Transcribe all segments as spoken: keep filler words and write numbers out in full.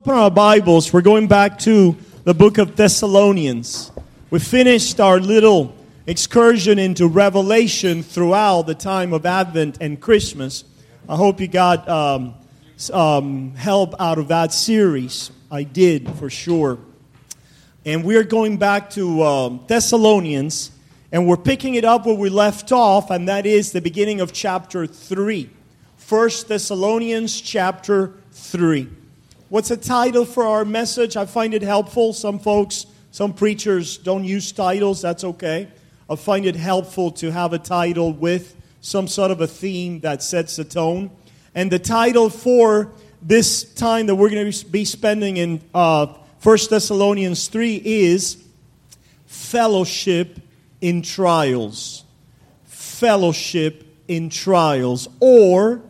Open our Bibles. We're going back to the book of Thessalonians. We finished our little excursion into Revelation throughout the time of Advent and Christmas. I hope you got um, um, help out of that series. I did, for sure. And we're going back to um, Thessalonians, and we're picking it up where we left off, and that is the beginning of chapter three. First Thessalonians chapter three. What's the title for our message? I find it helpful. Some folks, some preachers don't use titles. That's okay. I find it helpful to have a title with some sort of a theme that sets the tone. And the title for this time that we're going to be spending in uh, First Thessalonians three is Fellowship in Trials. Fellowship in Trials, or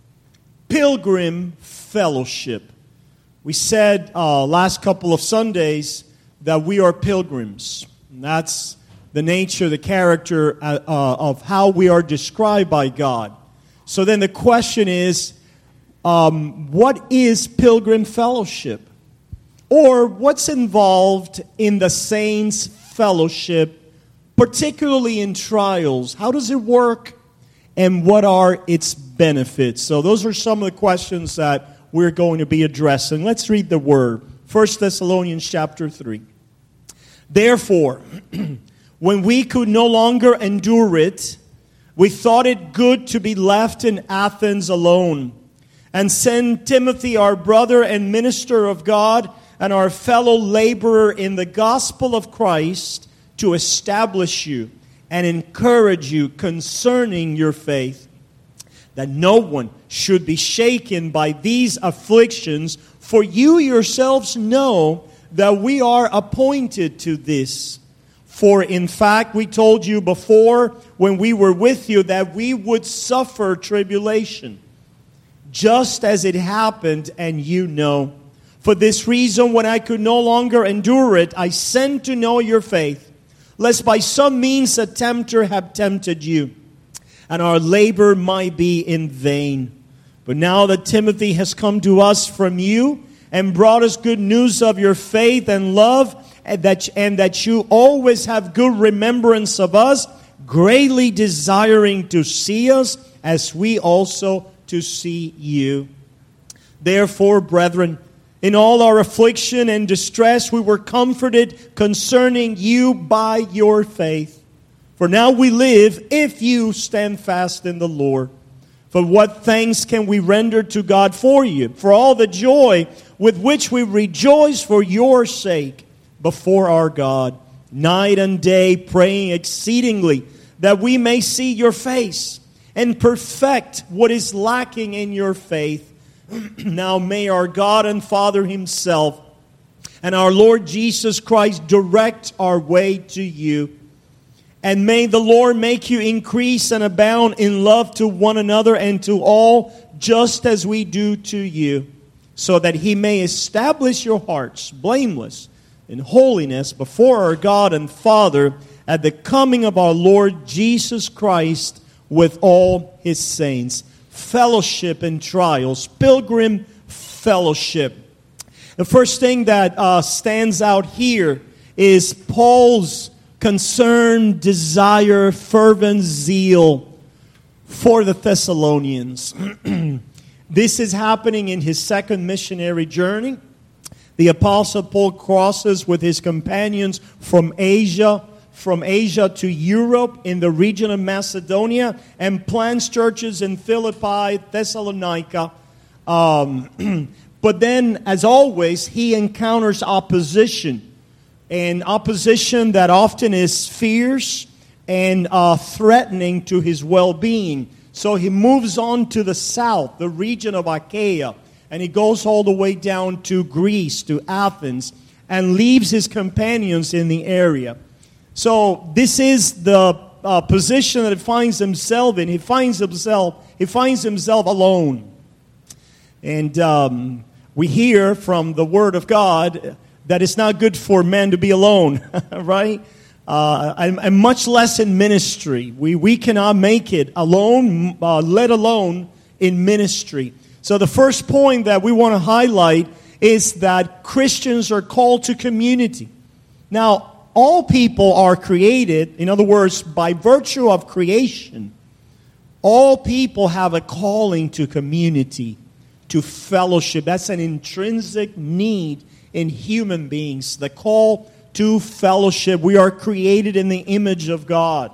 Pilgrim Fellowship. We said uh, last couple of Sundays that we are pilgrims. And that's the nature, the character uh, uh, of how we are described by God. So then the question is, um, what is pilgrim fellowship? Or what's involved in the saints' fellowship, particularly in trials? How does it work? And what are its benefits? So those are some of the questions that we're going to be addressing. Let's read the word. First Thessalonians chapter three. Therefore, when we could no longer endure it, we thought it good to be left in Athens alone, and send Timothy, our brother and minister of God, and our fellow laborer in the gospel of Christ, to establish you and encourage you concerning your faith, that no one should be shaken by these afflictions, for you yourselves know that we are appointed to this. For in fact, we told you before when we were with you that we would suffer tribulation, just as it happened, and you know. For this reason, when I could no longer endure it, I sent to know your faith, lest by some means a tempter have tempted you, and our labor might be in vain. But now that Timothy has come to us from you and brought us good news of your faith and love, and that, and that you always have good remembrance of us, greatly desiring to see us, as we also to see you. Therefore, brethren, in all our affliction and distress, we were comforted concerning you by your faith. For now we live if you stand fast in the Lord. For what thanks can we render to God for you, for all the joy with which we rejoice for your sake before our God, night and day praying exceedingly that we may see your face and perfect what is lacking in your faith. Now may our God and Father himself and our Lord Jesus Christ direct our way to you. And may the Lord make you increase and abound in love to one another and to all, just as we do to you, so that he may establish your hearts blameless in holiness before our God and Father at the coming of our Lord Jesus Christ with all his saints. Fellowship in trials, pilgrim fellowship. The first thing that uh, stands out here is Paul's concern, desire, fervent zeal for the Thessalonians. This is happening in his second missionary journey. The Apostle Paul crosses with his companions from Asia, from Asia to Europe in the region of Macedonia, and plants churches in Philippi, Thessalonica. Um, but then, as always, he encounters opposition. And opposition that often is fierce and uh, threatening to his well-being. So he moves on to the south, the region of Achaia. And he goes all the way down to Greece, to Athens, and leaves his companions in the area. So this is the uh, position that he finds himself in. He finds himself, he finds himself alone. And um, we hear from the Word of God that it's not good for man to be alone, right? Uh, and, and much less in ministry. We we cannot make it alone, uh, let alone in ministry. So the first point that we want to highlight is that Christians are called to community. Now, all people are created, in other words, by virtue of creation, all people have a calling to community, to fellowship. That's an intrinsic need in human beings, the call to fellowship. We are created in the image of God.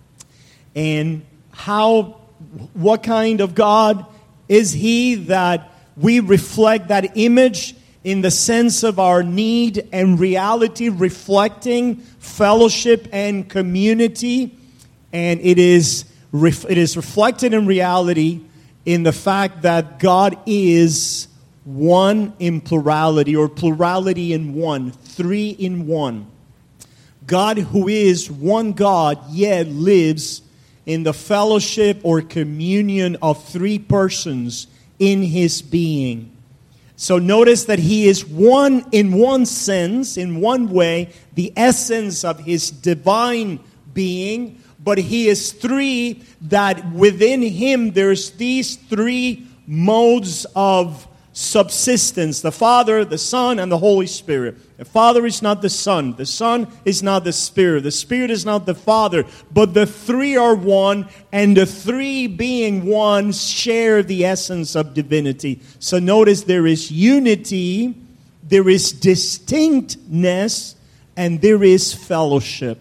And how, what kind of God is He? That we reflect that image in the sense of our need and reality, reflecting fellowship and community. And it is, it is reflected in reality in the fact that God is one in plurality, or plurality in one, three in one. God, who is one God, yet lives in the fellowship or communion of three persons in His being. So notice that He is one in one sense, in one way, the essence of His divine being, but He is three, that within Him there's these three modes of subsistence: the Father, the Son, and the Holy Spirit. The Father is not the Son. The Son is not the Spirit. The Spirit is not the Father. But the three are one, and the three being one share the essence of divinity. So notice there is unity, there is distinctness, and there is fellowship.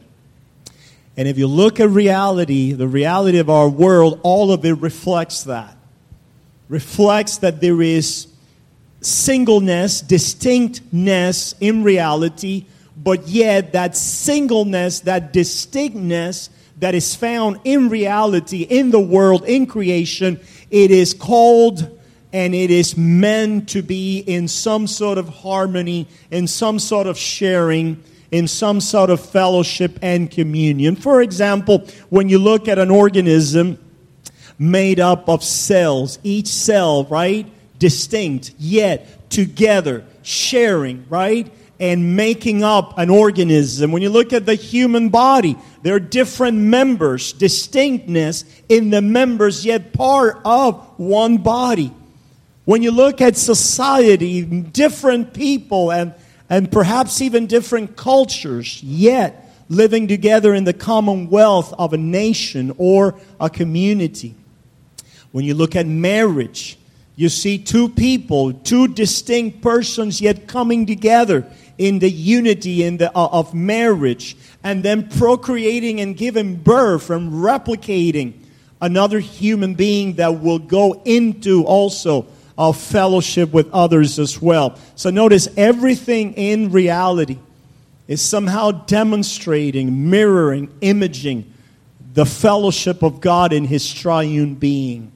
And if you look at reality, the reality of our world, all of it reflects that. Reflects that there is singleness, distinctness in reality, but yet that singleness, that distinctness that is found in reality, in the world, in creation, it is called and it is meant to be in some sort of harmony, in some sort of sharing, in some sort of fellowship and communion. For example, when you look at an organism made up of cells, each cell, right, distinct, yet together, sharing, right, and making up an organism. When you look at the human body, there are different members, distinctness in the members, yet part of one body. When you look at society, different people and, and perhaps even different cultures, yet living together in the commonwealth of a nation or a community. When you look at marriage, you see two people, two distinct persons, yet coming together in the unity in the, uh, of marriage, and then procreating and giving birth and replicating another human being that will go into also a fellowship with others as well. So notice everything in reality is somehow demonstrating, mirroring, imaging the fellowship of God in His triune being.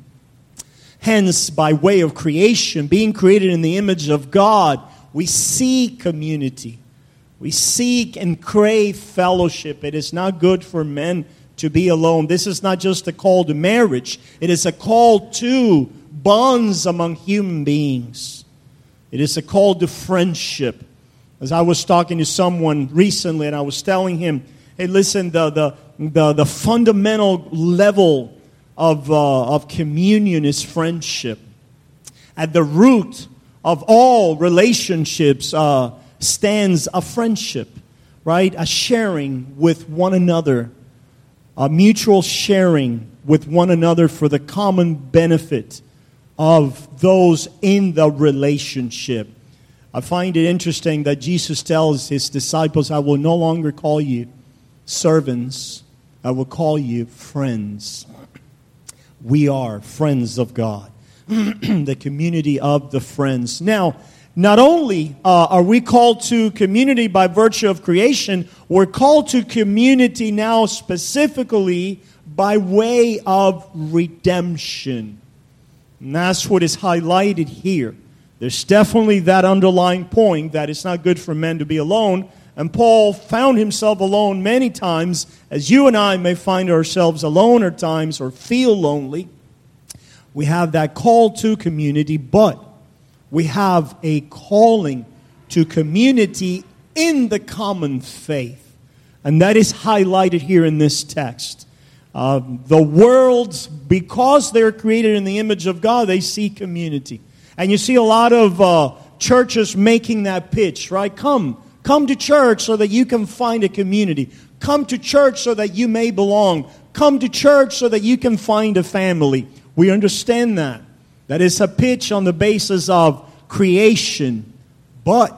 Hence, by way of creation, being created in the image of God, we seek community. We seek and crave fellowship. It is not good for men to be alone. This is not just a call to marriage. It is a call to bonds among human beings. It is a call to friendship. As I was talking to someone recently, and I was telling him, hey, listen, the the the, the fundamental level Of, uh, of communion is friendship. At the root of all relationships uh, stands a friendship, right? A sharing with one another, a mutual sharing with one another for the common benefit of those in the relationship. I find it interesting that Jesus tells His disciples, I will no longer call you servants, I will call you friends. We are friends of God, the community of the friends. Now, not only uh, are we called to community by virtue of creation, we're called to community now specifically by way of redemption. And that's what is highlighted here. There's definitely that underlying point that it's not good for men to be alone. And Paul found himself alone many times, as you and I may find ourselves alone at times or feel lonely. We have that call to community, but we have a calling to community in the common faith. And that is highlighted here in this text. Uh, the world, because they're created in the image of God, they seek community. And you see a lot of uh, churches making that pitch, right? Come, come to church so that you can find a community. Come to church so that you may belong. Come to church so that you can find a family. We understand that. That is a pitch on the basis of creation. But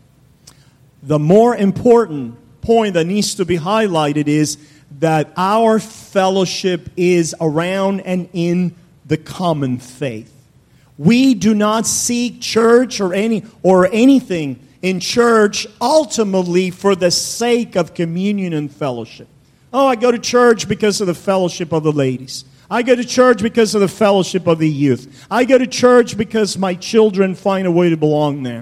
the more important point that needs to be highlighted is that our fellowship is around and in the common faith. We do not seek church or any or anything in church ultimately for the sake of communion and fellowship. Oh, I go to church because of the fellowship of the ladies. I go to church because of the fellowship of the youth. I go to church because my children find a way to belong there.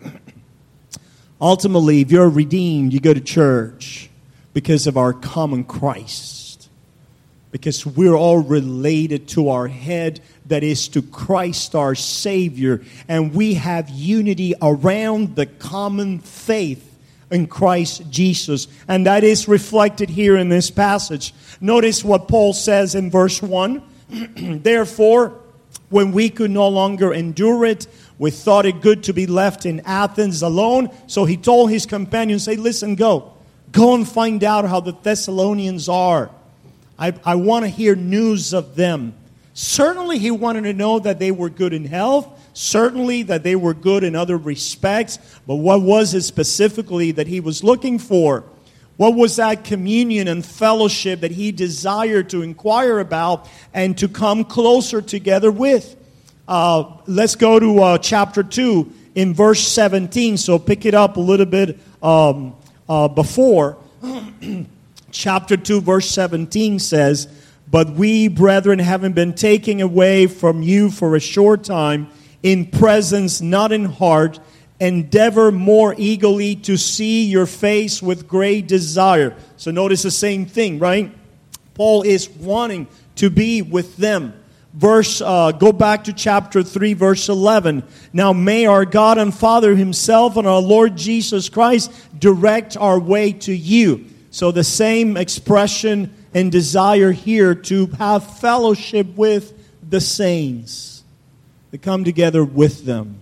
Ultimately, if you're redeemed, you go to church because of our common Christ. Because we're all related to our head, that is to Christ our Savior. And we have unity around the common faith in Christ Jesus. And that is reflected here in this passage. Notice what Paul says in verse one. Therefore, when we could no longer endure it, we thought it good to be left in Athens alone. So he told his companions, say, listen, go. Go and find out how the Thessalonians are. I, I want to hear news of them. Certainly he wanted to know that they were good in health. Certainly that they were good in other respects. But what was it specifically that he was looking for? What was that communion and fellowship that he desired to inquire about and to come closer together with? Uh, let's go to uh, chapter two in verse seventeen. So pick it up a little bit um, uh, before. Chapter two, verse seventeen says, but we, brethren, having been taken away from you for a short time, in presence, not in heart, endeavor more eagerly to see your face with great desire. So notice the same thing, right? Paul is wanting to be with them. Verse, uh, go back to chapter three, verse eleven. Now may our God and Father himself and our Lord Jesus Christ direct our way to you. So the same expression and desire here to have fellowship with the saints, to come together with them.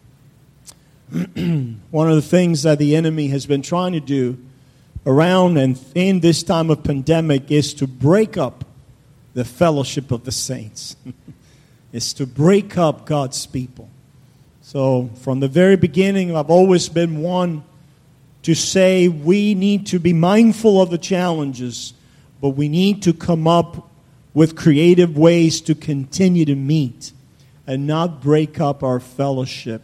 One of the things that the enemy has been trying to do around and in this time of pandemic is to break up the fellowship of the saints. It's to break up God's people. So from the very beginning, I've always been one to say we need to be mindful of the challenges, but we need to come up with creative ways to continue to meet and not break up our fellowship.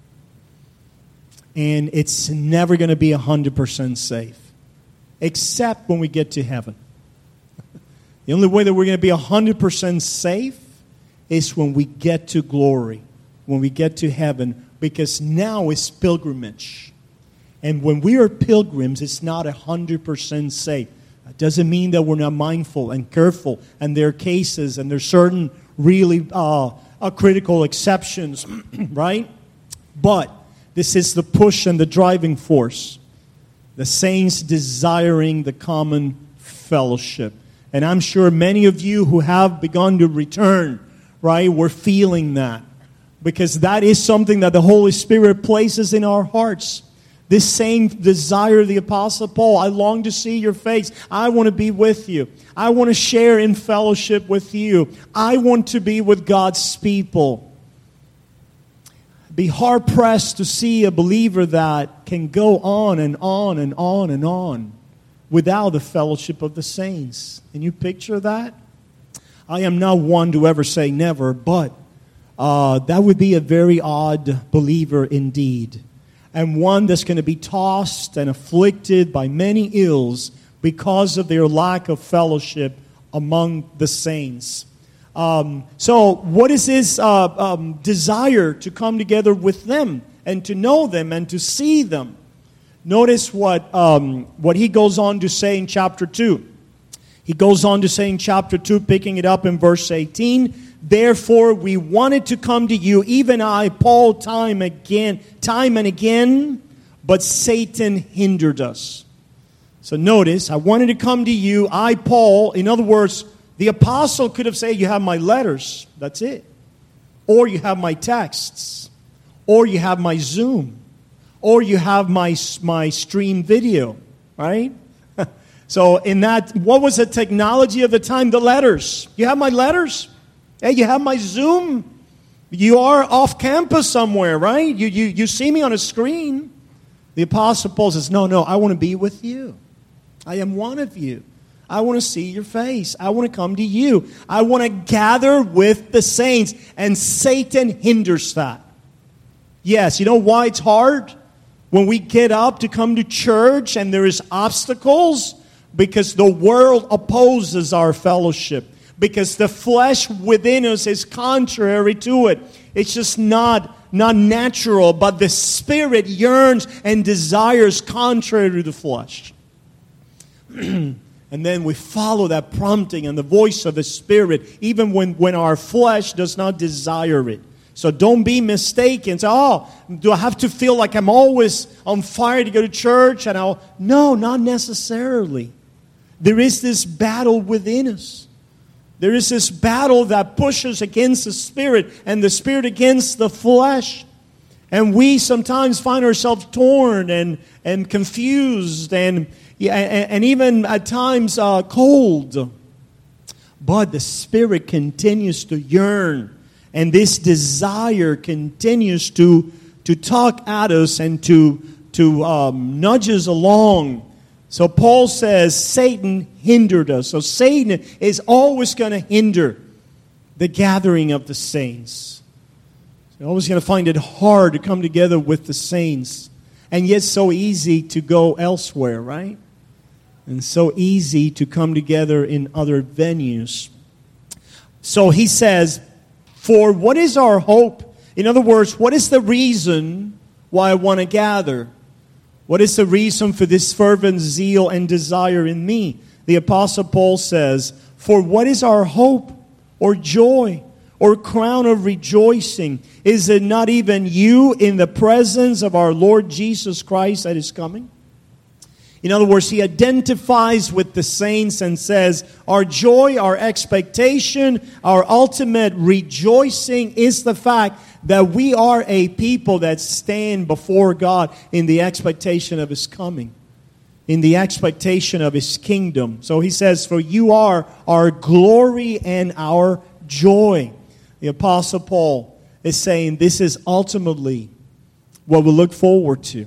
And it's never going to be one hundred percent safe, except when we get to heaven. The only way that we're going to be one hundred percent safe is when we get to glory, when we get to heaven, because now it's pilgrimage. And when we are pilgrims, it's not one hundred percent safe. It doesn't mean that we're not mindful and careful. And there are cases and there are certain really uh, uh, critical exceptions, right? But this is the push and the driving force. The saints desiring the common fellowship. And I'm sure many of you who have begun to return, right, we're feeling that. Because that is something that the Holy Spirit places in our hearts. This same desire of the Apostle Paul, I long to see your face. I want to be with you. I want to share in fellowship with you. I want to be with God's people. Be hard-pressed to see a believer that can go on and on and on and on without the fellowship of the saints. Can you picture that? I am not one to ever say never, but uh, that would be a very odd believer indeed. And one that's going to be tossed and afflicted by many ills because of their lack of fellowship among the saints. Um, so what is his uh, um, desire to come together with them and to know them and to see them? Notice what, um, what he goes on to say in chapter two. He goes on to say in chapter two, picking it up in verse eighteen, therefore we wanted to come to you, even I, Paul, time again, time and again, but Satan hindered us. So notice, I wanted to come to you, I, Paul. In other words, the apostle could have said, you have my letters, that's it. Or you have my texts. or you have my Zoom, or you have my, my stream video, right? So in that, what was the technology of the time? The letters. You have my letters? Hey, you have my Zoom? You are off campus somewhere, right? You, you, you see me on a screen. The Apostle Paul says, no, no, I want to be with you. I am one of you. I want to see your face. I want to come to you. I want to gather with the saints. And Satan hinders that. Yes, you know why it's hard? When we get up to come to church and there is obstacles, because the world opposes our fellowship. Because the flesh within us is contrary to it. It's just not, not natural, but the Spirit yearns and desires contrary to the flesh. And then we follow that prompting and the voice of the Spirit, even when, when our flesh does not desire it. So don't be mistaken. Say, oh, do I have to feel like I'm always on fire to go to church? And I'll No, not necessarily. There is this battle within us. There is this battle that pushes against the Spirit and the Spirit against the flesh. And we sometimes find ourselves torn and, and confused and, yeah, and, and even at times uh, cold. But the Spirit continues to yearn. And this desire continues to, to talk at us and to, to um, nudge us along. So Paul says Satan hindered us. So Satan is always going to hinder the gathering of the saints. He's always going to find it hard to come together with the saints. And yet so easy to go elsewhere, right? And so easy to come together in other venues. So he says, for what is our hope? In other words, what is the reason why I want to gather? What is the reason for this fervent zeal and desire in me? The Apostle Paul says, for what is our hope or joy or crown of rejoicing? Is it not even you in the presence of our Lord Jesus Christ that is coming? In other words, he identifies with the saints and says, our joy, our expectation, our ultimate rejoicing is the fact that we are a people that stand before God in the expectation of His coming, in the expectation of His kingdom. So he says, for you are our glory and our joy. The Apostle Paul is saying this is ultimately what we look forward to.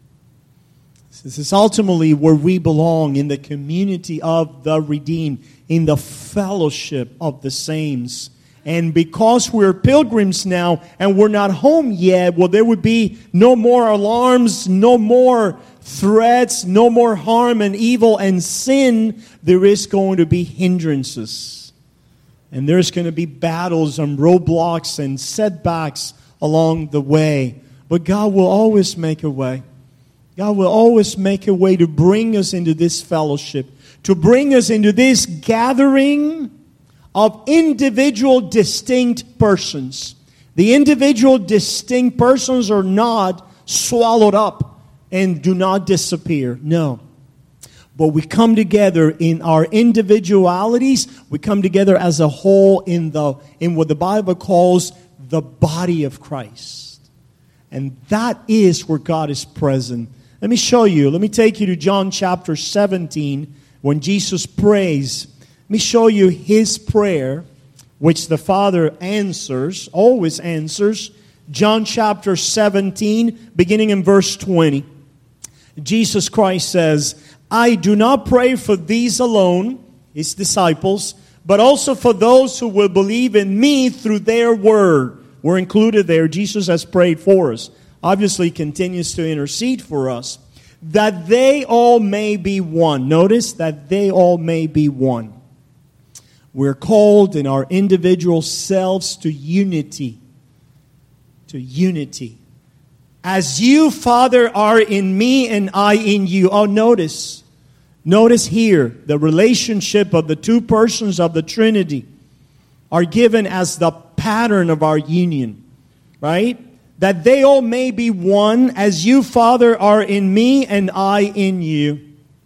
This is ultimately where we belong, in the community of the redeemed, in the fellowship of the saints. And because we're pilgrims now and we're not home yet, well, there would be no more alarms, no more threats, no more harm and evil and sin. There is going to be hindrances. And there's going to be battles and roadblocks and setbacks along the way. But God will always make a way. God will always make a way to bring us into this fellowship, to bring us into this gathering of individual distinct persons. The individual distinct persons are not swallowed up and do not disappear. No. But we come together in our individualities. We come together as a whole in the in what the Bible calls the body of Christ. And that is where God is present. Let me show you. Let me take you to John chapter seventeen when Jesus prays. Let me show you His prayer, which the Father answers, always answers. John chapter seventeen, beginning in verse twenty. Jesus Christ says, I do not pray for these alone, His disciples, but also for those who will believe in me through their word. We're included there. Jesus has prayed for us. Obviously continues to intercede for us. That they all may be one. Notice that they all may be one. We're called in our individual selves to unity. To unity. As you, Father, are in me and I in you. Oh, notice. Notice here the relationship of the two persons of the Trinity are given as the pattern of our union. Right? That they all may be one, as you, Father, are in me and I in you.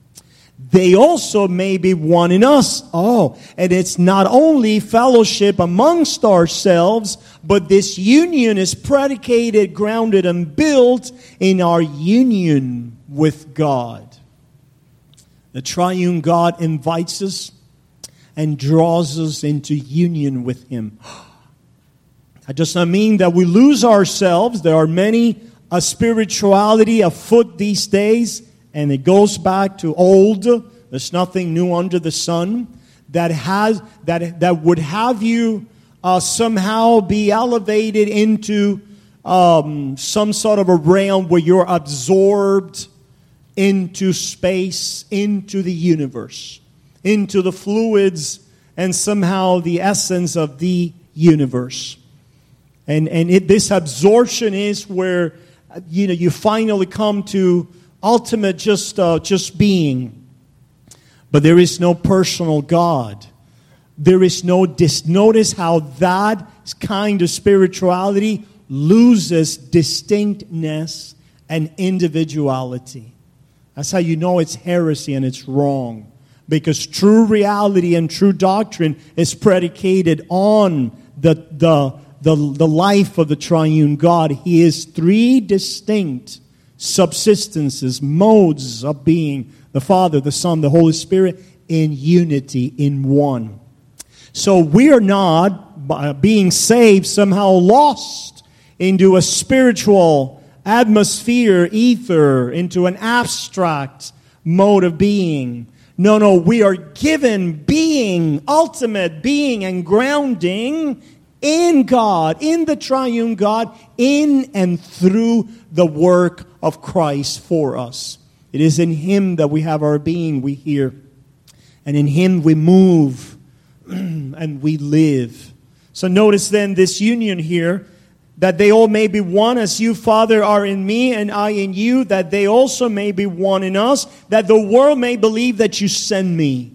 They also may be one in us. Oh, and it's not only fellowship amongst ourselves, but this union is predicated, grounded, and built in our union with God. The triune God invites us and draws us into union with Him. That does not mean that we lose ourselves. There are many a spirituality afoot these days, and it goes back to old. There's nothing new under the sun that has that that would have you uh, somehow be elevated into um, some sort of a realm where you're absorbed into space, into the universe, into the fluids, and somehow the essence of the universe. And and it, this absorption is where, you know, you finally come to ultimate just uh, just being. But there is no personal God. There is no dis. Notice how that kind of spirituality loses distinctness and individuality. That's how you know it's heresy and it's wrong. Because true reality and true doctrine is predicated on the the The, the life of the triune God. He is three distinct subsistences, modes of being, the Father, the Son, the Holy Spirit, in unity, in one. So we are not, by being saved, somehow lost into a spiritual atmosphere, ether, into an abstract mode of being. No, no, we are given being, ultimate being and grounding in God, in the triune God, in and through the work of Christ for us. It is in Him that we have our being, we hear. And in Him we move and we live. So notice then this union here, that they all may be one, as you, Father, are in me and I in you, that they also may be one in us, that the world may believe that you send me.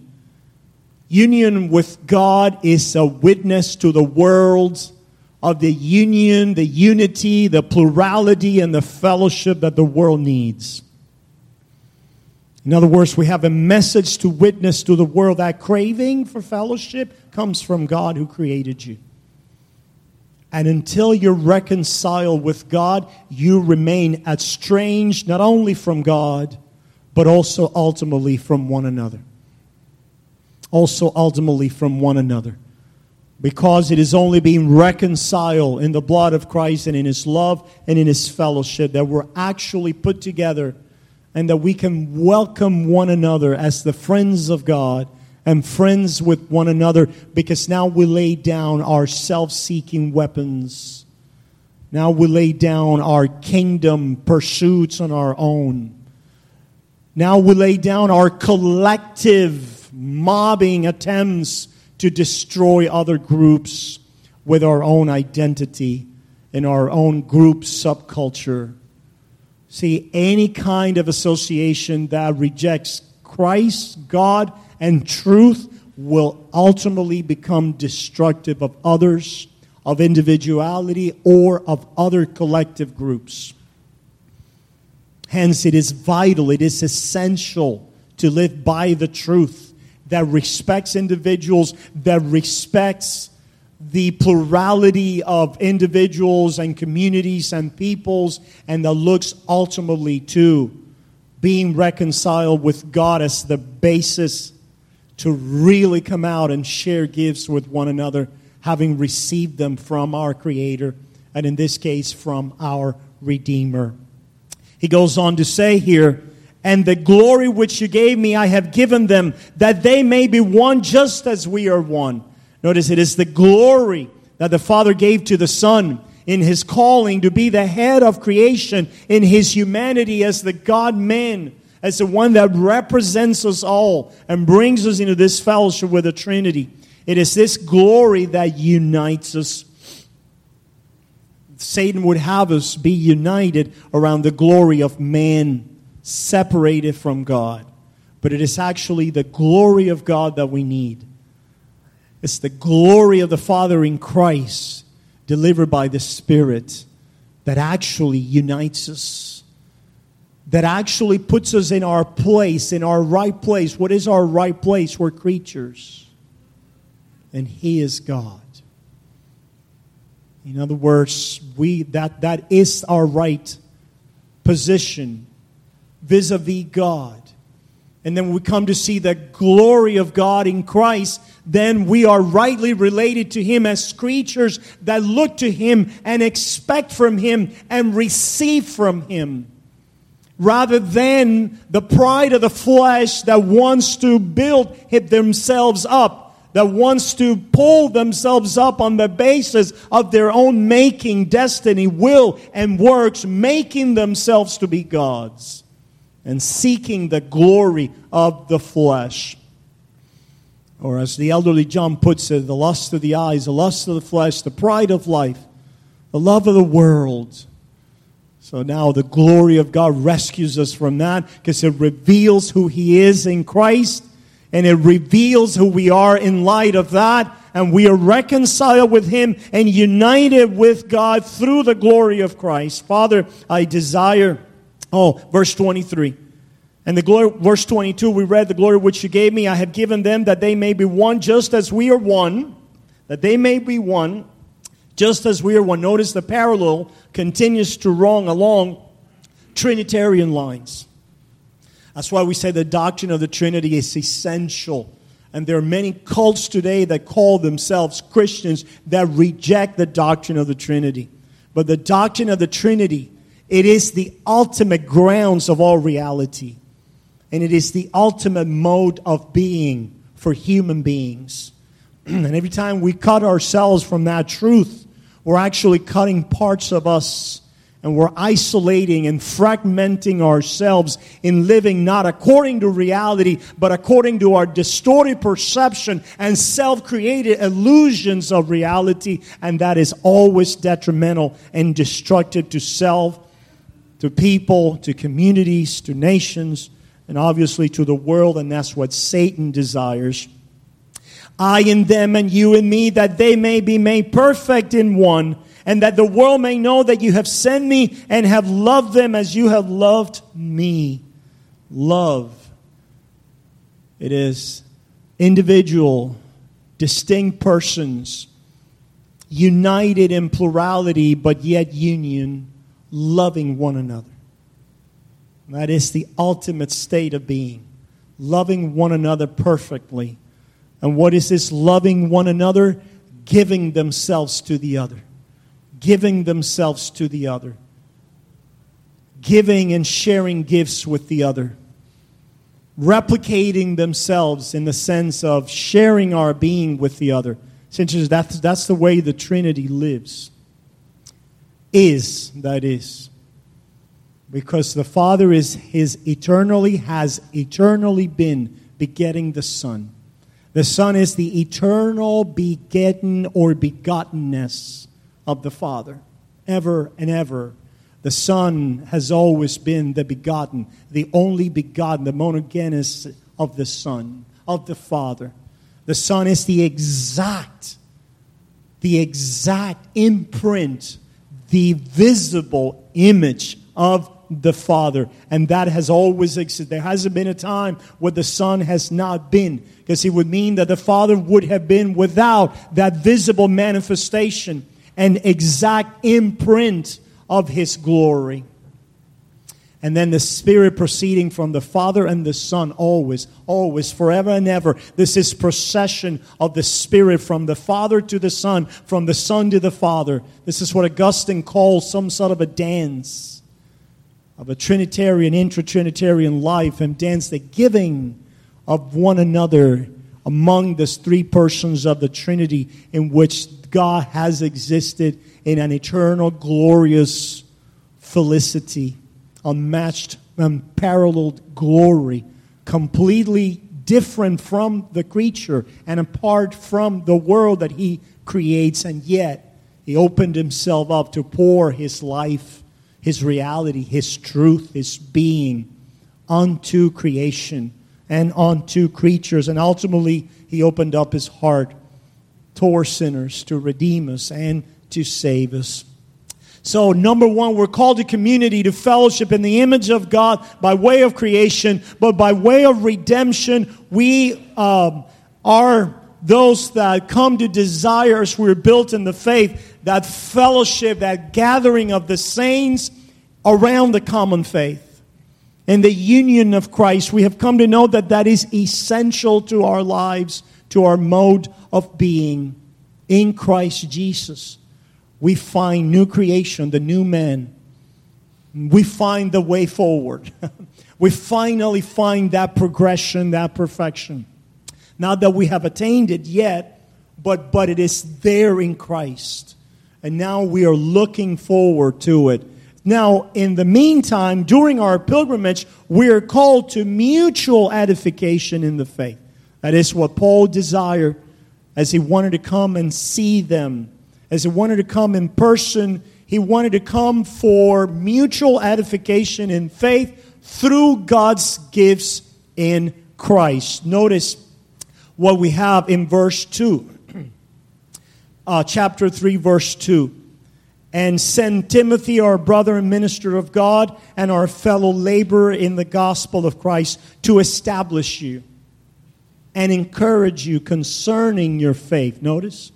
Union with God is a witness to the world of the union, the unity, the plurality, and the fellowship that the world needs. In other words, we have a message to witness to the world. That craving for fellowship comes from God who created you. And until you're reconciled with God, you remain estranged not only from God, but also ultimately from one another. Also ultimately from one another. Because it is only being reconciled in the blood of Christ and in His love and in His fellowship that we're actually put together and that we can welcome one another as the friends of God and friends with one another, because now we lay down our self-seeking weapons. Now we lay down our kingdom pursuits on our own. Now we lay down our collective mobbing attempts to destroy other groups with our own identity and our own group subculture. See, any kind of association that rejects Christ, God, and truth will ultimately become destructive of others, of individuality, or of other collective groups. Hence, it is vital, it is essential to live by the truth that respects individuals, that respects the plurality of individuals and communities and peoples, and that looks ultimately to being reconciled with God as the basis to really come out and share gifts with one another, having received them from our Creator, and in this case, from our Redeemer. He goes on to say here, and the glory which you gave me, I have given them, that they may be one just as we are one. Notice it is the glory that the Father gave to the Son in His calling to be the head of creation, in His humanity as the God-man, as the one that represents us all and brings us into this fellowship with the Trinity. It is this glory that unites us. Satan would have us be united around the glory of man, separated from God. But it is actually the glory of God that we need. It's the glory of the Father in Christ, delivered by the Spirit, that actually unites us. That actually puts us in our place, in our right place. What is our right place? We're creatures. And He is God. In other words, we that, that is our right position vis-a-vis God. And then we come to see the glory of God in Christ, then we are rightly related to Him as creatures that look to Him and expect from Him and receive from Him. Rather than the pride of the flesh that wants to build themselves up, that wants to pull themselves up on the basis of their own making, destiny, will, and works, making themselves to be gods and seeking the glory of the flesh. Or as the elderly John puts it, the lust of the eyes, the lust of the flesh, the pride of life, the love of the world. So now the glory of God rescues us from that because it reveals who He is in Christ, and it reveals who we are in light of that, and we are reconciled with Him and united with God through the glory of Christ. Father, I desire, oh, verse twenty-three. And the glory, verse twenty-two, we read, the glory which You gave Me, I have given them that they may be one just as we are one, that they may be one just as we are one. Notice the parallel continues to run along Trinitarian lines. That's why we say the doctrine of the Trinity is essential. And there are many cults today that call themselves Christians that reject the doctrine of the Trinity. But the doctrine of the Trinity, it is the ultimate grounds of all reality. And it is the ultimate mode of being for human beings. And every time we cut ourselves from that truth, we're actually cutting parts of us, and we're isolating and fragmenting ourselves in living not according to reality, but according to our distorted perception and self-created illusions of reality. And that is always detrimental and destructive to self, to people, to communities, to nations, and obviously to the world. And that's what Satan desires. I in them and You in Me, that they may be made perfect in one, and that the world may know that You have sent Me and have loved them as You have loved Me. Love. It is individual, distinct persons, united in plurality, but yet union, loving one another. That is the ultimate state of being, loving one another perfectly. And what is this loving one another? Giving themselves to the other. Giving themselves to the other. Giving and sharing gifts with the other. Replicating themselves in the sense of sharing our being with the other. Essentially, that's, that's the way the Trinity lives. Is, that is. Because the Father is His eternally, has eternally been begetting the Son. The Son is the eternal begetting or begottenness of the Father. Ever and ever. The Son has always been the begotten, the only begotten, the monogenes of the Son, of the Father. The Son is the exact, the exact imprint, the visible image of the Father. And that has always existed. There hasn't been a time where the Son has not been. Because it would mean that the Father would have been without that visible manifestation and exact imprint of His glory. And then the Spirit proceeding from the Father and the Son always, always, forever and ever. This is procession of the Spirit from the Father to the Son, from the Son to the Father. This is what Augustine calls some sort of a dance of a Trinitarian, intra-Trinitarian life, and dance the giving of one another among the three persons of the Trinity, in which God has existed in an eternal, glorious felicity, unmatched, unparalleled glory, completely different from the creature and apart from the world that He creates, and yet He opened Himself up to pour His life, His reality, His truth, His being unto creation and onto creatures. And ultimately, He opened up His heart toward sinners to redeem us and to save us. So, number one, we're called to community, to fellowship in the image of God by way of creation, but by way of redemption, we um, are those that come to desire as we're built in the faith, that fellowship, that gathering of the saints around the common faith and the union of Christ. We have come to know that that is essential to our lives, to our mode of being. In Christ Jesus, we find new creation, the new man. We find the way forward. We finally find that progression, that perfection. Not that we have attained it yet, but, but it is there in Christ. And now we are looking forward to it. Now, in the meantime, during our pilgrimage, we are called to mutual edification in the faith. That is what Paul desired as he wanted to come and see them. As he wanted to come in person, he wanted to come for mutual edification in faith through God's gifts in Christ. Notice what we have in verse two. Uh, chapter three, verse two. And send Timothy, our brother and minister of God, and our fellow laborer in the gospel of Christ, to establish you and encourage you concerning your faith. Notice,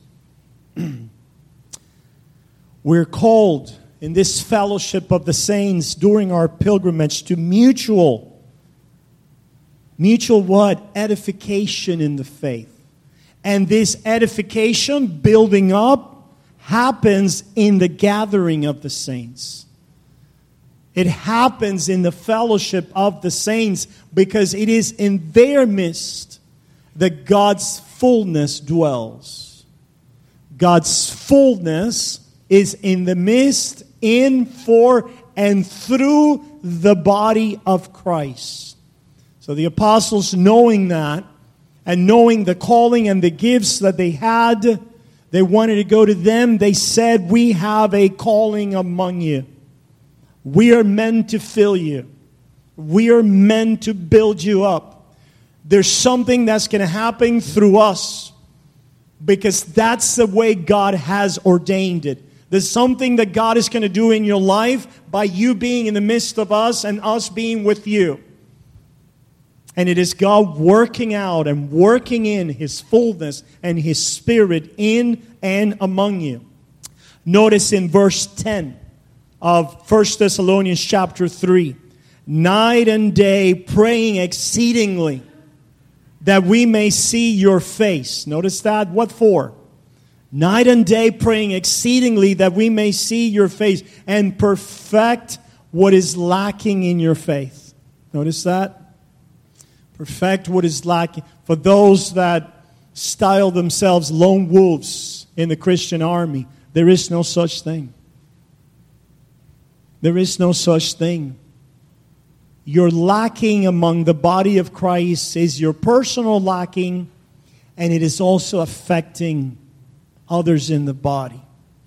we're called in this fellowship of the saints during our pilgrimage to mutual, mutual what? Edification in the faith. And this edification, building up, happens in the gathering of the saints. It happens in the fellowship of the saints because it is in their midst that God's fullness dwells. God's fullness is in the midst, in, for, and through the body of Christ. So the apostles, knowing that, and knowing the calling and the gifts that they had, they wanted to go to them. They said, we have a calling among you. We are meant to fill you. We are meant to build you up. There's something that's going to happen through us because that's the way God has ordained it. There's something that God is going to do in your life by you being in the midst of us and us being with you. And it is God working out and working in His fullness and His Spirit in and among you. Notice in verse ten of First Thessalonians chapter three. Night and day praying exceedingly that we may see your face. Notice that. What for? Night and day praying exceedingly that we may see your face and perfect what is lacking in your faith. Notice that. Perfect what is lacking. For those that style themselves lone wolves in the Christian army, there is no such thing. There is no such thing. Your lacking among the body of Christ is your personal lacking, and it is also affecting others in the body.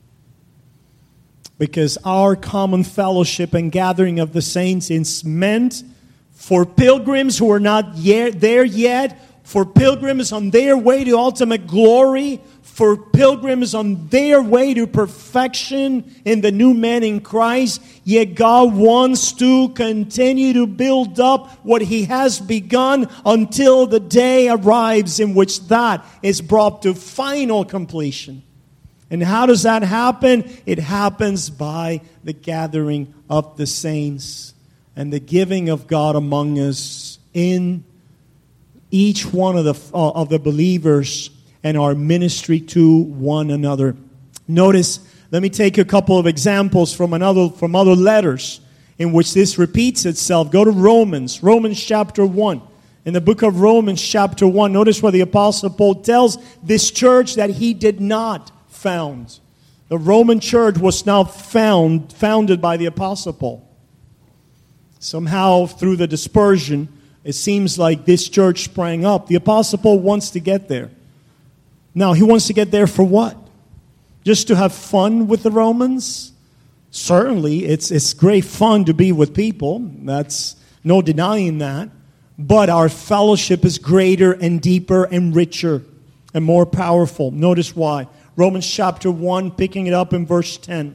Because our common fellowship and gathering of the saints is meant for pilgrims who are not yet there yet, for pilgrims on their way to ultimate glory, for pilgrims on their way to perfection in the new man in Christ. Yet God wants to continue to build up what He has begun until the day arrives in which that is brought to final completion. And how does that happen? It happens by the gathering of the saints and the giving of God among us in each one of the uh, of the believers and our ministry to one another. Notice, let me take a couple of examples from another from other letters in which this repeats itself. Go to Romans, Romans chapter one. In the book of Romans chapter one, notice where the Apostle Paul tells this church that he did not found. The Roman church was now found, founded by the Apostle Paul. Somehow, through the dispersion, it seems like this church sprang up. The Apostle Paul wants to get there. Now, he wants to get there for what? Just to have fun with the Romans? Certainly, it's it's great fun to be with people. That's no denying that. But our fellowship is greater and deeper and richer and more powerful. Notice why. Romans chapter one, picking it up in verse ten.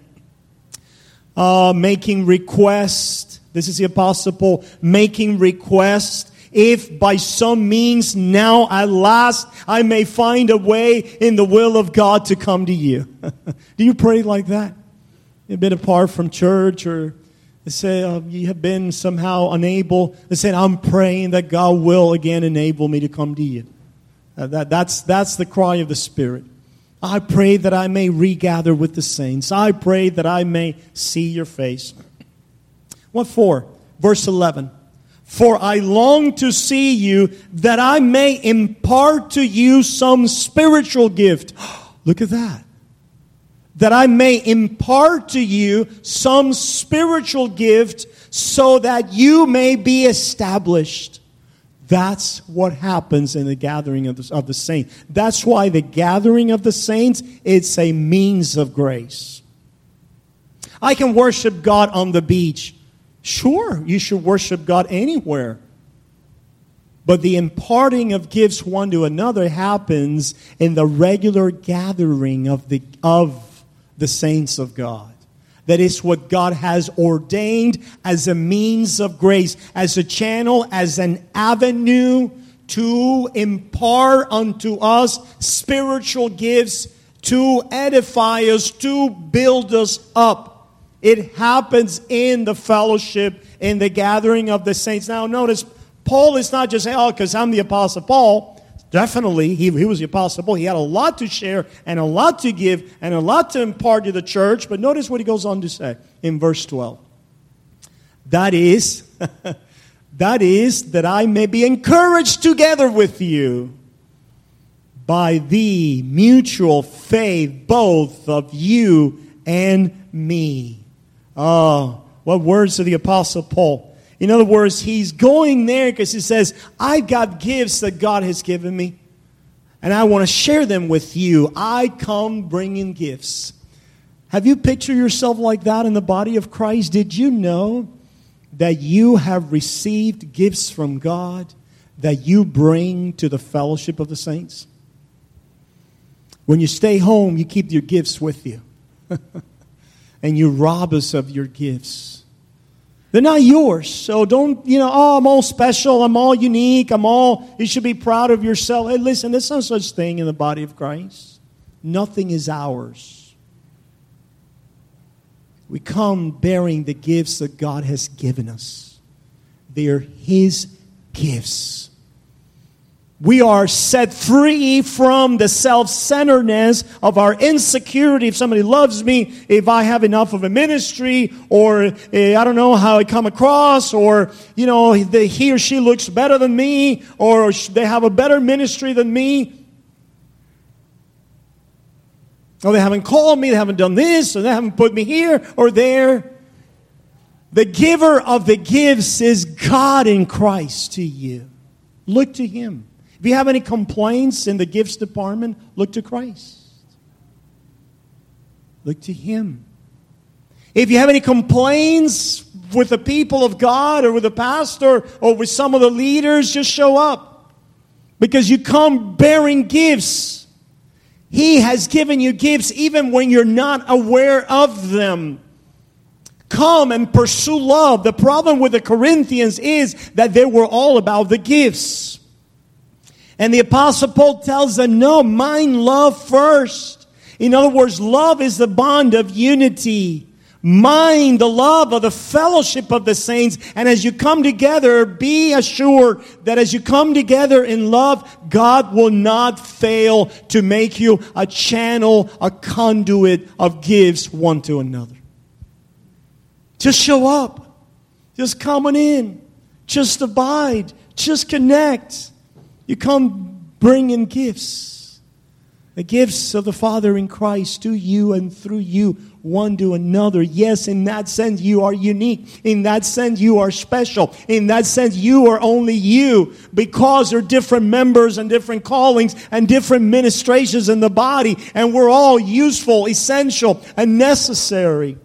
Uh, making request. This is the Apostle Paul making request if by some means now at last I may find a way in the will of God to come to you. Do you pray like that? You've been apart from church, or say uh, you have been somehow unable. They said, I'm praying that God will again enable me to come to you. Uh, that, that's, that's the cry of the Spirit. I pray that I may regather with the saints. I pray that I may see your face. What for? Verse eleven. For I long to see you, that I may impart to you some spiritual gift. Look at that. That I may impart to you some spiritual gift, so that you may be established. That's what happens in the gathering of the, of the saints. That's why the gathering of the saints, it's a means of grace. I can worship God on the beach. Sure, you should worship God anywhere. But the imparting of gifts one to another happens in the regular gathering of the of the saints of God. That is what God has ordained as a means of grace, as a channel, as an avenue to impart unto us spiritual gifts, to edify us, to build us up. It happens in the fellowship, in the gathering of the saints. Now notice, Paul is not just saying, oh, because I'm the Apostle Paul. Definitely, he, he was the Apostle Paul. He had a lot to share and a lot to give and a lot to impart to the church. But notice what he goes on to say in verse twelve. That is, that is, that I may be encouraged together with you by the mutual faith both of you and me. Oh, what words of the Apostle Paul. In other words, he's going there because he says, I've got gifts that God has given me, and I want to share them with you. I come bringing gifts. Have you pictured yourself like that in the body of Christ? Did you know that you have received gifts from God that you bring to the fellowship of the saints? When you stay home, you keep your gifts with you. And you rob us of your gifts. They're not yours, so don't, you know, oh, I'm all special, I'm all unique, I'm all, you should be proud of yourself. Hey, listen, there's no such thing in the body of Christ. Nothing is ours. We come bearing the gifts that God has given us. They are His gifts. We are set free from the self-centeredness of our insecurity. If somebody loves me, if I have enough of a ministry, or uh, I don't know how I come across, or, you know, the, he or she looks better than me, or they have a better ministry than me. Or they haven't called me, they haven't done this, or they haven't put me here or there. The giver of the gifts is God in Christ to you. Look to Him. If you have any complaints in the gifts department, look to Christ. Look to Him. If you have any complaints with the people of God or with the pastor or with some of the leaders, just show up. Because you come bearing gifts. He has given you gifts even when you're not aware of them. Come and pursue love. The problem with the Corinthians is that they were all about the gifts. And the Apostle Paul tells them, no, mind love first. In other words, love is the bond of unity. Mind the love of the fellowship of the saints. And as you come together, be assured that as you come together in love, God will not fail to make you a channel, a conduit of gifts one to another. Just show up. Just come on in. Just abide. Just connect. You come bringing gifts. The gifts of the Father in Christ to you and through you, one to another. Yes, in that sense, you are unique. In that sense, you are special. In that sense, you are only you, because there are different members and different callings and different ministrations in the body, and we're all useful, essential, and necessary.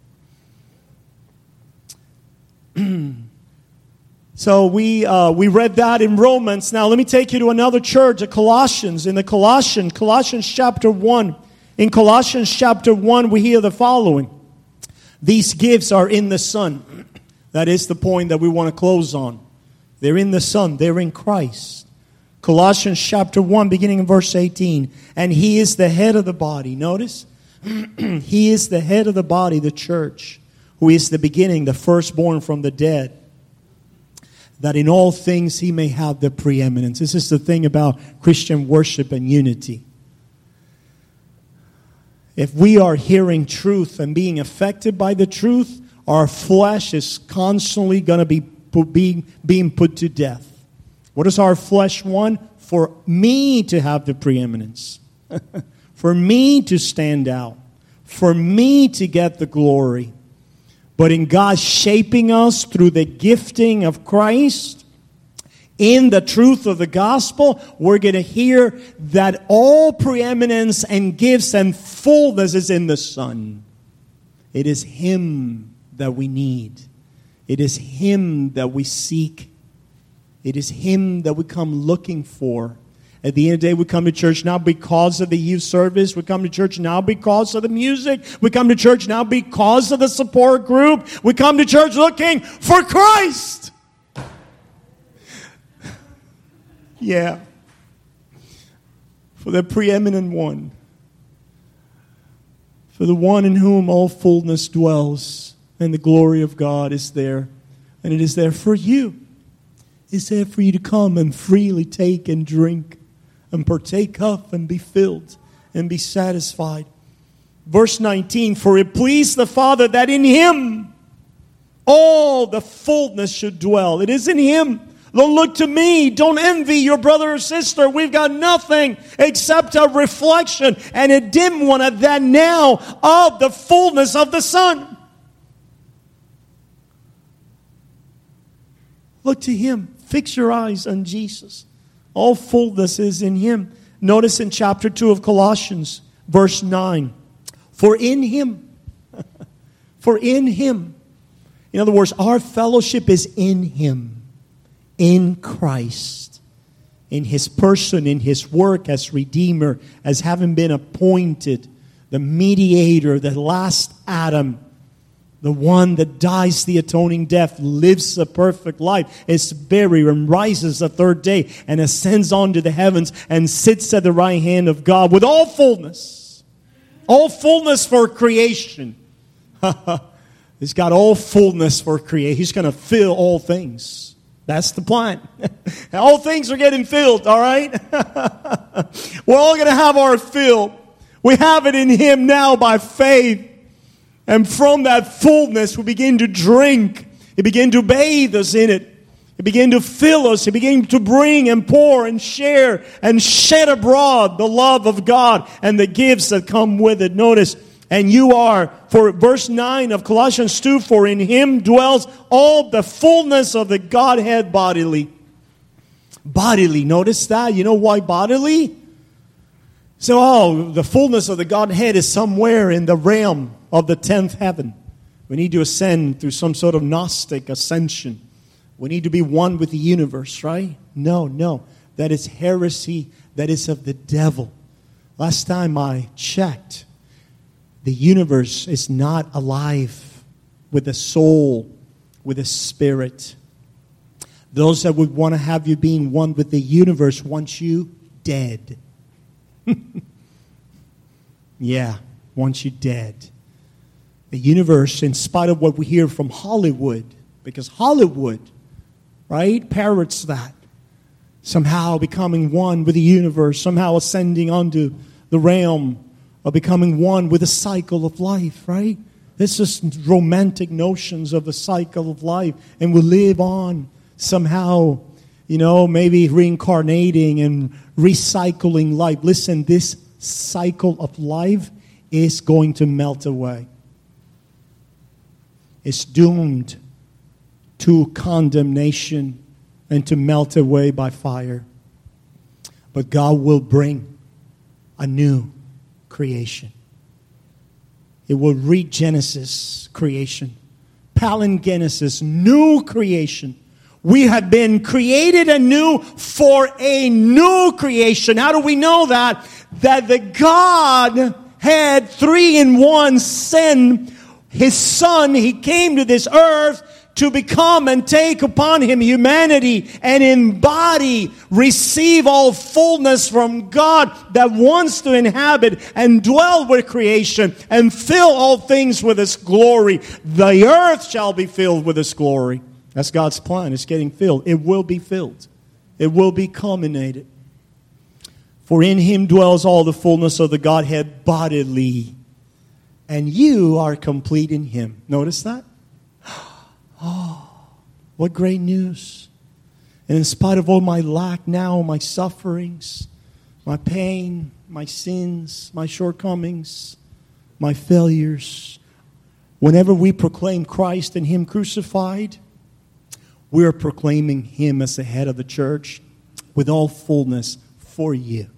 So we uh, we read that in Romans. Now let me take you to another church, the Colossians. In the Colossians, Colossians chapter one. In Colossians chapter one, we hear the following. These gifts are in the Son. That is the point that we want to close on. They're in the Son. They're in Christ. Colossians chapter one, beginning in verse eighteen. And He is the head of the body. Notice, He is the head of the body, the church, who is the beginning, the firstborn from the dead, that in all things He may have the preeminence. This is the thing about Christian worship and unity. If we are hearing truth and being affected by the truth, our flesh is constantly going to be being, being put to death. What does our flesh want? For me to have the preeminence. For me to stand out. For me to get the glory. But in God shaping us through the gifting of Christ, in the truth of the gospel, we're going to hear that all preeminence and gifts and fullness is in the Son. It is Him that we need. It is Him that we seek. It is Him that we come looking for. At the end of the day, we come to church not because of the youth service. We come to church now because of the music. We come to church now because of the support group. We come to church looking for Christ. Yeah. For the preeminent one. For the one in whom all fullness dwells. And the glory of God is there. And it is there for you. It's there for you to come and freely take and drink. And partake of and be filled. And be satisfied. Verse nineteen. For it pleased the Father that in Him all the fullness should dwell. It is in Him. Don't look to me. Don't envy your brother or sister. We've got nothing except a reflection and a dim one of that now of the fullness of the Son. Look to Him. Fix your eyes on Jesus. All fullness is in Him. Notice in chapter two of Colossians, verse nine. For in Him, for in Him. In other words, our fellowship is in Him. In Christ, in His person, in His work as Redeemer, as having been appointed, the mediator, the last Adam, the one that dies the atoning death, lives a perfect life, is buried and rises the third day and ascends onto the heavens and sits at the right hand of God with all fullness. All fullness for creation. He's got all fullness for creation. He's going to fill all things. That's the plan. All things are getting filled, all right? We're all going to have our fill. We have it in Him now by faith. And from that fullness, we begin to drink. He begin to bathe us in it. He begin to fill us. He begin to bring and pour and share and shed abroad the love of God and the gifts that come with it. Notice, and you are, for verse nine of Colossians two, for in Him dwells all the fullness of the Godhead bodily. Bodily, notice that? You know why bodily? So, oh, the fullness of the Godhead is somewhere in the realm of the tenth heaven. We need to ascend through some sort of Gnostic ascension. We need to be one with the universe, right? No, no. That is heresy. That is of the devil. Last time I checked, the universe is not alive with a soul, with a spirit. Those that would want to have you being one with the universe want you dead. Yeah, want you dead. The universe, in spite of what we hear from Hollywood, because Hollywood, right, parrots that, somehow becoming one with the universe, somehow ascending onto the realm of becoming one with the cycle of life, right? This is romantic notions of the cycle of life. And we live on somehow, you know, maybe reincarnating and recycling life. Listen, this cycle of life is going to melt away. It's doomed to condemnation and to melt away by fire. But God will bring a new creation. It will read Genesis, creation. Palingenesis, new creation. We have been created anew for a new creation. How do we know that? That the God had three in one sent His Son. He came to this earth to become and take upon him humanity and embody, receive all fullness from God that wants to inhabit and dwell with creation and fill all things with his glory. The earth shall be filled with his glory. That's God's plan. It's getting filled. It will be filled. It will be culminated. For in him dwells all the fullness of the Godhead bodily. And you are complete in him. Notice that? Oh, what great news. And in spite of all my lack now, my sufferings, my pain, my sins, my shortcomings, my failures, whenever we proclaim Christ and him crucified, we are proclaiming him as the head of the church with all fullness for you.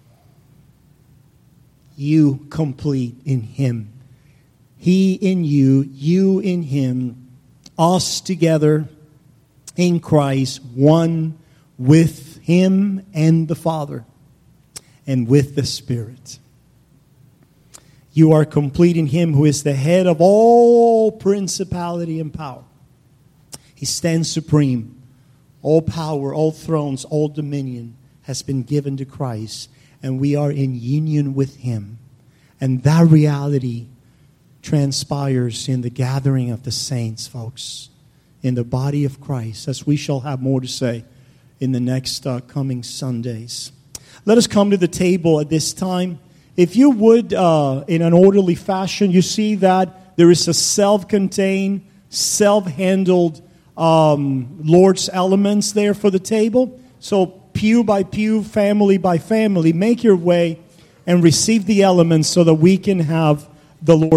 You complete in him. He in you, you in him, us together in Christ, one with him and the Father and with the Spirit. You are complete in him who is the head of all principality and power. He stands supreme. All power, all thrones, all dominion has been given to Christ. And we are in union with him. And that reality transpires in the gathering of the saints, folks. In the body of Christ. As we shall have more to say in the next uh, coming Sundays. Let us come to the table at this time. If you would, uh, in an orderly fashion, you see that there is a self-contained, self-handled um, Lord's elements there for the table. So pew by pew, family by family, make your way and receive the elements so that we can have the Lord.